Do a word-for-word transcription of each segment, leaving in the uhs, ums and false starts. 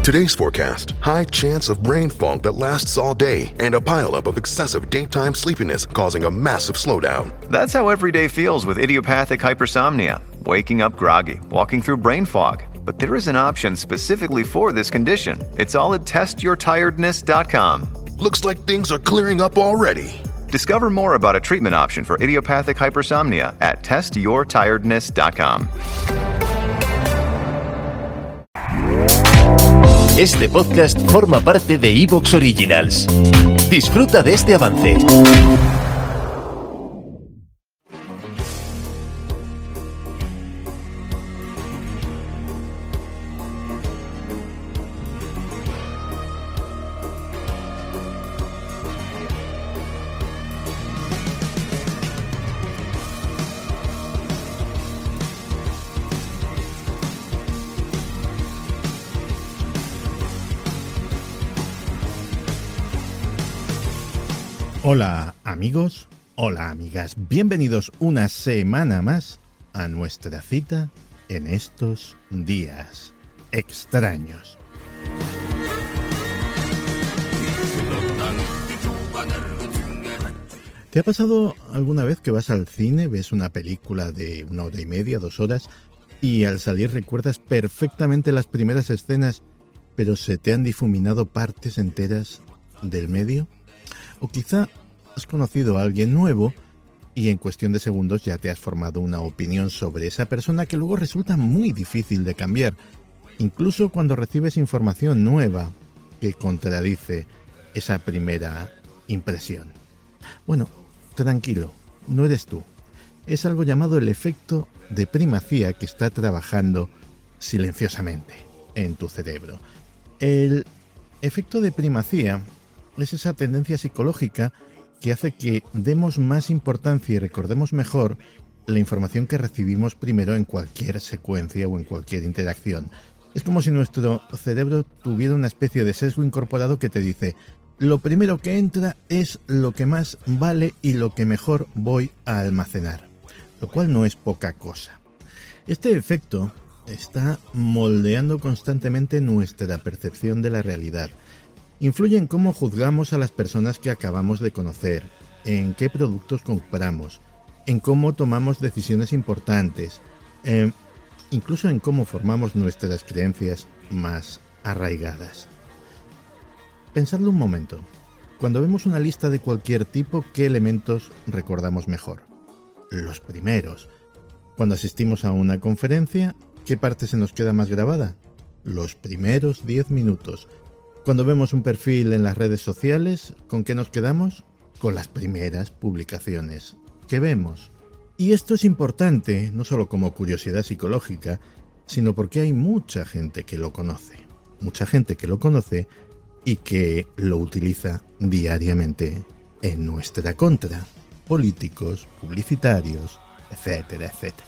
Today's forecast: high chance of rain fog that lasts all day and a pileup of excessive daytime sleepiness causing a massive slowdown. That's how every day feels with idiopathic hypersomnia. Waking up groggy, walking through brain fog. But there is an option specifically for this condition. It's all at test your tiredness dot com. Looks like things are clearing up already. Discover more about a treatment option for idiopathic hypersomnia at test your tiredness dot com. Este podcast forma parte de iVoox Originals. Disfruta de este avance. Hola amigos, hola amigas, bienvenidos una semana más a nuestra cita en estos días extraños. ¿Te ha pasado alguna vez que vas al cine, ves una película de una hora y media, dos horas, y al salir recuerdas perfectamente las primeras escenas, pero se te han difuminado partes enteras del medio? O quizá has conocido a alguien nuevo y en cuestión de segundos ya te has formado una opinión sobre esa persona que luego resulta muy difícil de cambiar, incluso cuando recibes información nueva que contradice esa primera impresión. Bueno, tranquilo, no eres tú. Es algo llamado el efecto de primacía que está trabajando silenciosamente en tu cerebro. El efecto de primacía es esa tendencia psicológica que hace que demos más importancia y recordemos mejor la información que recibimos primero en cualquier secuencia o en cualquier interacción. Es como si nuestro cerebro tuviera una especie de sesgo incorporado que te dice: lo primero que entra es lo que más vale y lo que mejor voy a almacenar, lo cual no es poca cosa. Este efecto está moldeando constantemente nuestra percepción de la realidad. Influye en cómo juzgamos a las personas que acabamos de conocer, en qué productos compramos, en cómo tomamos decisiones importantes, eh, incluso en cómo formamos nuestras creencias más arraigadas. Pensadlo un momento. Cuando vemos una lista de cualquier tipo, ¿qué elementos recordamos mejor? Los primeros. Cuando asistimos a una conferencia, ¿qué parte se nos queda más grabada? Los primeros diez minutos. Cuando vemos un perfil en las redes sociales, ¿con qué nos quedamos? Con las primeras publicaciones que vemos. Y esto es importante, no solo como curiosidad psicológica, sino porque hay mucha gente que lo conoce. Mucha gente que lo conoce y que lo utiliza diariamente en nuestra contra. Políticos, publicitarios, etcétera, etcétera.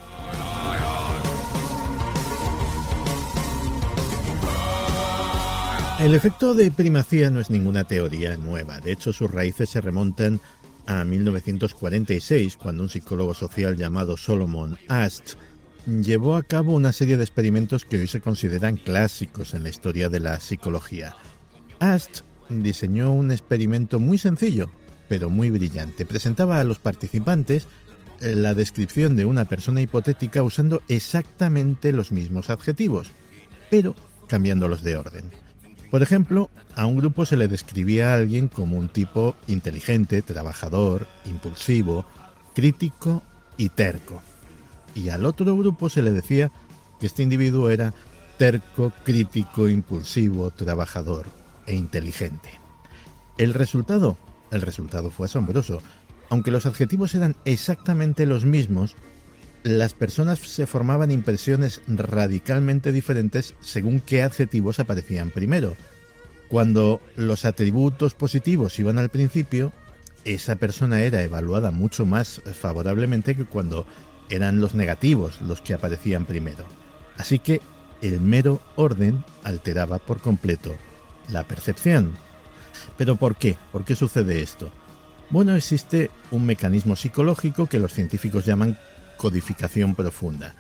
El efecto de primacía no es ninguna teoría nueva. De hecho, sus raíces se remontan a mil novecientos cuarenta y seis, cuando un psicólogo social llamado Solomon Asch llevó a cabo una serie de experimentos que hoy se consideran clásicos en la historia de la psicología. Asch diseñó un experimento muy sencillo, pero muy brillante. Presentaba a los participantes la descripción de una persona hipotética usando exactamente los mismos adjetivos, pero cambiándolos de orden. Por ejemplo, a un grupo se le describía a alguien como un tipo inteligente, trabajador, impulsivo, crítico y terco. Y al otro grupo se le decía que este individuo era terco, crítico, impulsivo, trabajador e inteligente. El resultado, el resultado fue asombroso. Aunque los adjetivos eran exactamente los mismos, las personas se formaban impresiones radicalmente diferentes según qué adjetivos aparecían primero. Cuando los atributos positivos iban al principio, esa persona era evaluada mucho más favorablemente que cuando eran los negativos los que aparecían primero. Así que el mero orden alteraba por completo la percepción. ¿Pero por qué? ¿Por qué sucede esto? Bueno, existe un mecanismo psicológico que los científicos llaman codificación profunda.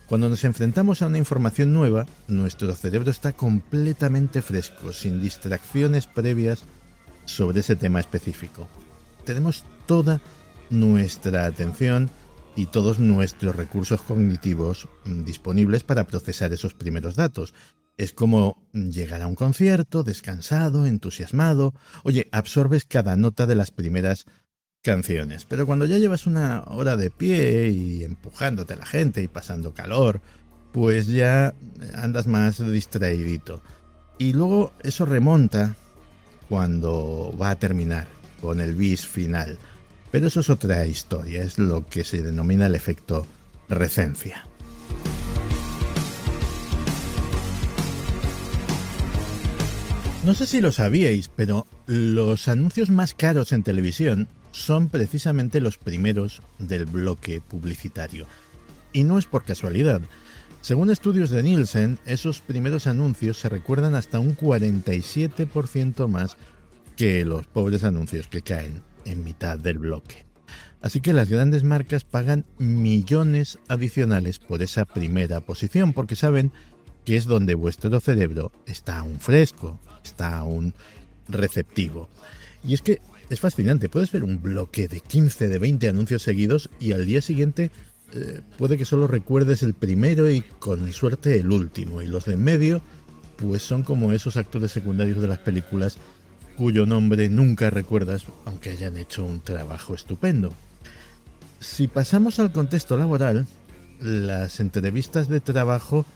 Cuando nos enfrentamos a una información nueva, nuestro cerebro está completamente fresco, sin distracciones previas sobre ese tema específico. Tenemos toda nuestra atención y todos nuestros recursos cognitivos disponibles para procesar esos primeros datos. Es como llegar a un concierto, descansado, entusiasmado. Oye, absorbes cada nota de las primeras canciones. Pero cuando ya llevas una hora de pie y empujándote a la gente y pasando calor, pues ya andas más distraidito. Y luego eso remonta cuando va a terminar con el bis final. Pero eso es otra historia, es lo que se denomina el efecto recencia. No sé si lo sabíais, pero los anuncios más caros en televisión son precisamente los primeros del bloque publicitario. Y no es por casualidad. Según estudios de Nielsen, esos primeros anuncios se recuerdan hasta un cuarenta y siete por ciento más que los pobres anuncios que caen en mitad del bloque. Así que las grandes marcas pagan millones adicionales por esa primera posición, porque saben que es donde vuestro cerebro está aún fresco, está aún receptivo. Y es que es fascinante, puedes ver un bloque de quince, de veinte anuncios seguidos y al día siguiente eh, puede que solo recuerdes el primero y con suerte el último. Y los de en medio, pues son como esos actores secundarios de las películas cuyo nombre nunca recuerdas, aunque hayan hecho un trabajo estupendo. Si pasamos al contexto laboral, las entrevistas de trabajo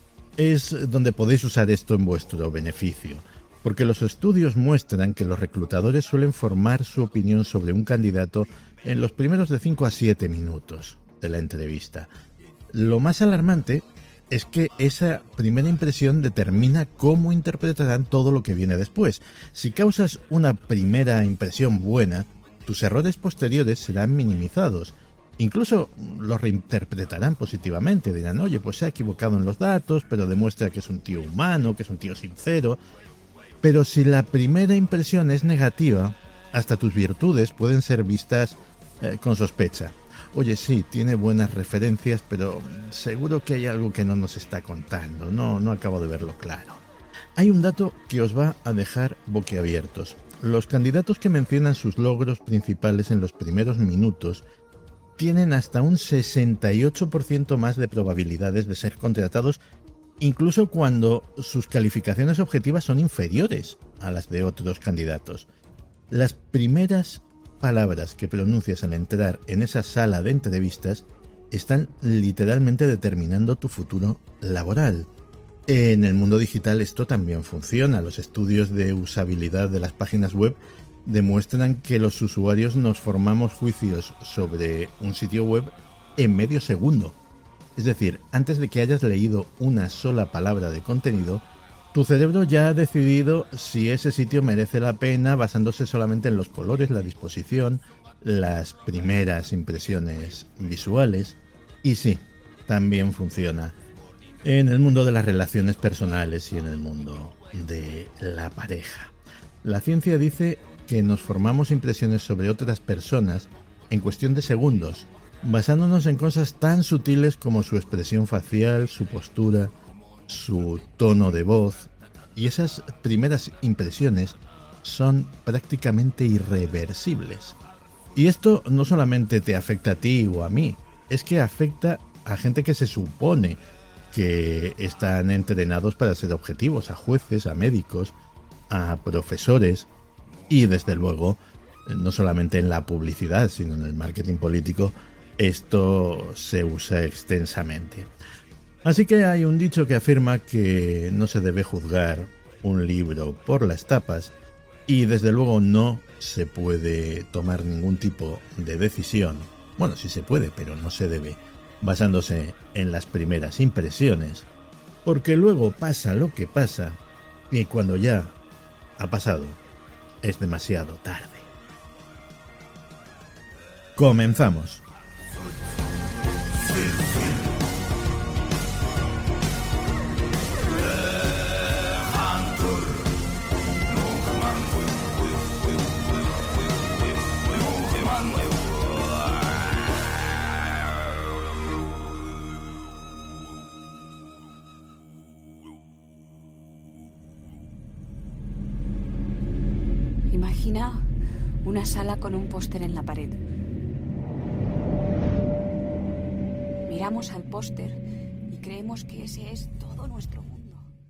es donde podéis usar esto en vuestro beneficio, porque los estudios muestran que los reclutadores suelen formar su opinión sobre un candidato en los primeros de cinco a siete minutos de la entrevista. Lo más alarmante es que esa primera impresión determina cómo interpretarán todo lo que viene después. Si causas una primera impresión buena, tus errores posteriores serán minimizados. Incluso los reinterpretarán positivamente. Dirán, oye, pues se ha equivocado en los datos, pero demuestra que es un tío humano, que es un tío sincero. Pero si la primera impresión es negativa, hasta tus virtudes pueden ser vistas eh, con sospecha. Oye, sí, tiene buenas referencias, pero seguro que hay algo que no nos está contando. No, no acabo de verlo claro. Hay un dato que os va a dejar boquiabiertos. Los candidatos que mencionan sus logros principales en los primeros minutos tienen hasta un sesenta y ocho por ciento más de probabilidades de ser contratados, incluso cuando sus calificaciones objetivas son inferiores a las de otros candidatos. Las primeras palabras que pronuncias al entrar en esa sala de entrevistas están literalmente determinando tu futuro laboral. En el mundo digital esto también funciona. Los estudios de usabilidad de las páginas web demuestran que los usuarios nos formamos juicios sobre un sitio web en medio segundo. Es decir, antes de que hayas leído una sola palabra de contenido, tu cerebro ya ha decidido si ese sitio merece la pena basándose solamente en los colores, la disposición, las primeras impresiones visuales. Y sí, también funciona en el mundo de las relaciones personales y en el mundo de la pareja. La ciencia dice que nos formamos impresiones sobre otras personas en cuestión de segundos, basándonos en cosas tan sutiles como su expresión facial, su postura, su tono de voz, y esas primeras impresiones son prácticamente irreversibles. Y esto no solamente te afecta a ti o a mí, es que afecta a gente que se supone que están entrenados para ser objetivos, a jueces, a médicos, a profesores y desde luego, no solamente en la publicidad, sino en el marketing político, esto se usa extensamente. Así que hay un dicho que afirma que no se debe juzgar un libro por las tapas y desde luego no se puede tomar ningún tipo de decisión. Bueno, sí se puede, pero no se debe, basándose en las primeras impresiones, porque luego pasa lo que pasa y cuando ya ha pasado es demasiado tarde. Comenzamos. Imagina una sala con un póster en la pared. Miramos al póster y creemos que ese es todo nuestro mundo.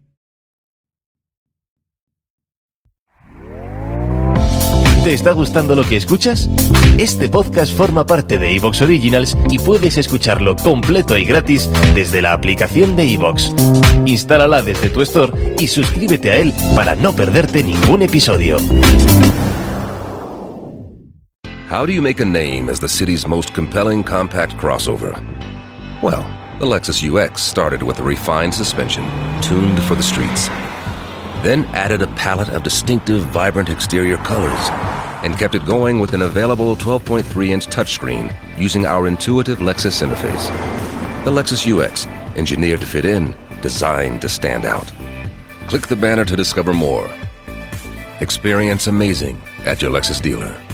¿Te está gustando lo que escuchas? Este podcast forma parte de iVoox Originals y puedes escucharlo completo y gratis desde la aplicación de iVoox. Instálala desde tu store y suscríbete a él para no perderte ningún episodio. How do you make a name as the city's most compelling compact crossover? Well, the Lexus U X started with a refined suspension, tuned for the streets. Then added a palette of distinctive, vibrant exterior colors, and kept it going with an available twelve point three inch touchscreen using our intuitive Lexus interface. The Lexus U X, engineered to fit in, designed to stand out. Click the banner to discover more. Experience amazing at your Lexus dealer.